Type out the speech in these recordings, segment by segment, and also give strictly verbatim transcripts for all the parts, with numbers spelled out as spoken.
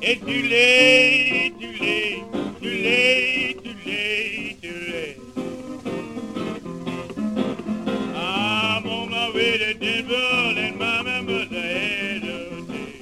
It's too late, too late, too late, too late, too late. I'm on my way to Denver and Mama must have had a day.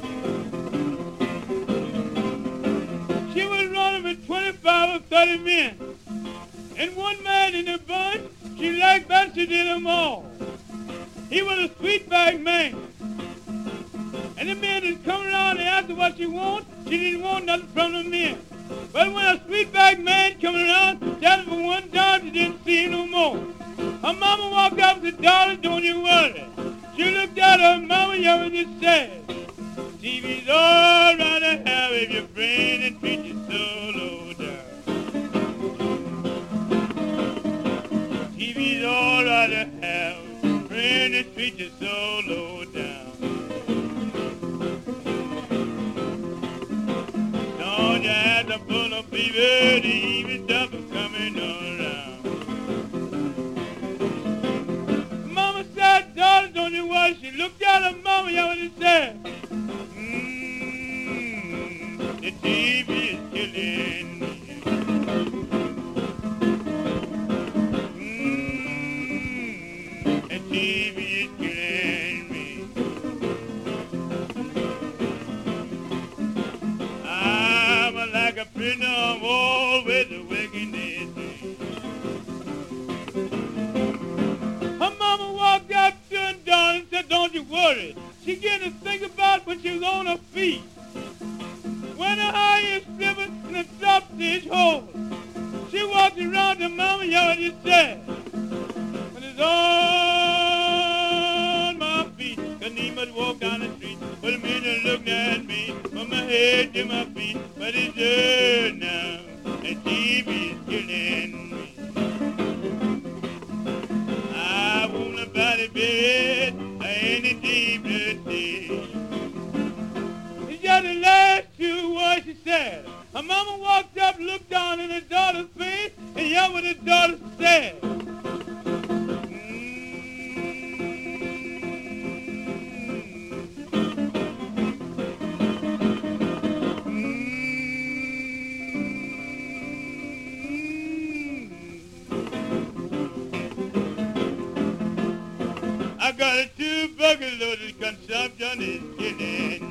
She was running with twenty-five or thirty men. And one man in the bunch, she liked better than them all. He was a sweetback man. And the men that come around and asked her what she want, she didn't want nothing from the men. But when a sweetback man come around, just for one time, she didn't see him no more. Her mama walked up and said, darling, don't you worry. She looked at her mama, young and just said, T V's all right to have if your friend and treat you so low down. T V's all right to have your friend and treat you so low down. Don't you have to pull a fever to even stuff is coming around. Mama said, darling, don't you worry. She looked at her mama, young and said, Mmm, the T V is killing me. Mmm, the T V is killing me. I'm like a prisoner of war with the wickedness. Her mama walked up to her darling and said, don't you worry. She began to think about when she was on her feet. When her highest slippers and a drop-stitch hole. She walked around the mama yard and said, when it's on my feet, couldn't even walk down the street. But a minute looked at me, from my head to my feet. But it's good now, and T V is killing me. I want a body bed, any deep sea. It's just the last two words she said. Her mama walked up, looked down in her daughter's face, and heard what her daughter said. I got a two bucket load of consumption is killing